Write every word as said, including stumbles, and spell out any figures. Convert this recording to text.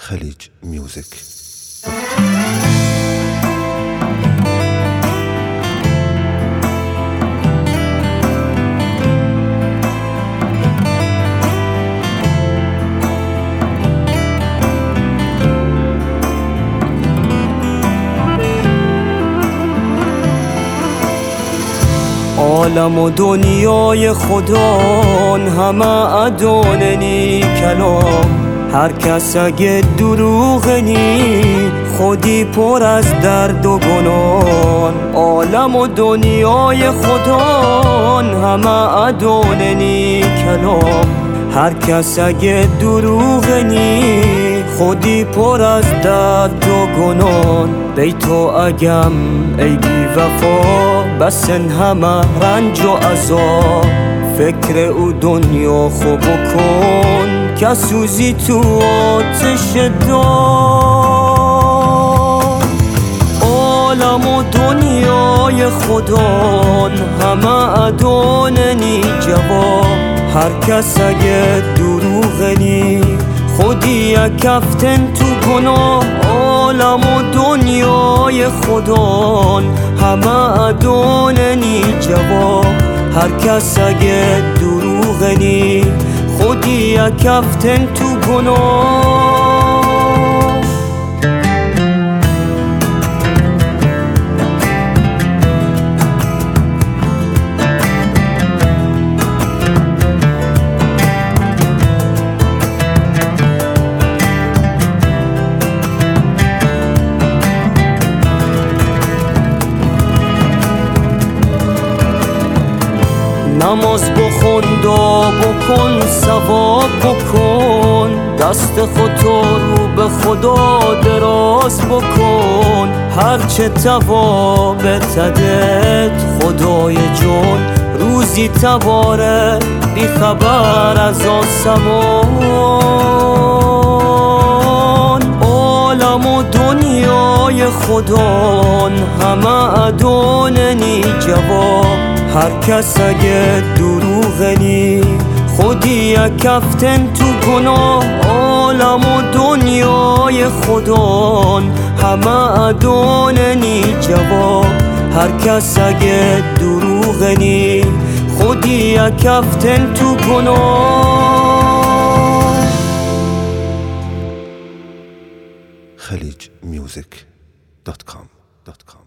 خلیج میوزیک. عالم و دنیای خدان همه اداننی کلام، هر کس اگه دروغ نی خودی پر از درد و گناه. عالم و دنیای خدان همه اداننی کلام، هر کس اگه دروغ نی خودی پر از درد و گناه. بی تو اگم ای بی وفا بسن همه رنج و عذاب، فکر او دنیا خوب کن که سوزی تو آتش دار. عالم و دنیای خدان همه اداننی جواب، هر کس اگه دروغ نی خودی یک کفتن تو گناه. عالم و دنیای خدان همه اداننی جواب، هر کس اگه دروغ نی خودی یک کفتن تو گناه. نماز بخون، دعا بکن، ثواب بکن، دست خودتو رو به خدا دراز بکن. هرچه تواب تدت خدای جون، روزی تباره بی خبر از آسمان. عالم و دنیای خدان همه اداننی جواب، هر کس اگه دروغ نی خودی یک کفتن تو گناه. عالم و دنیای خدان همه اداننی جواب، هر کس اگه دروغ نی خودی یک کفتن تو گناه. خلیج میوزیک دات کام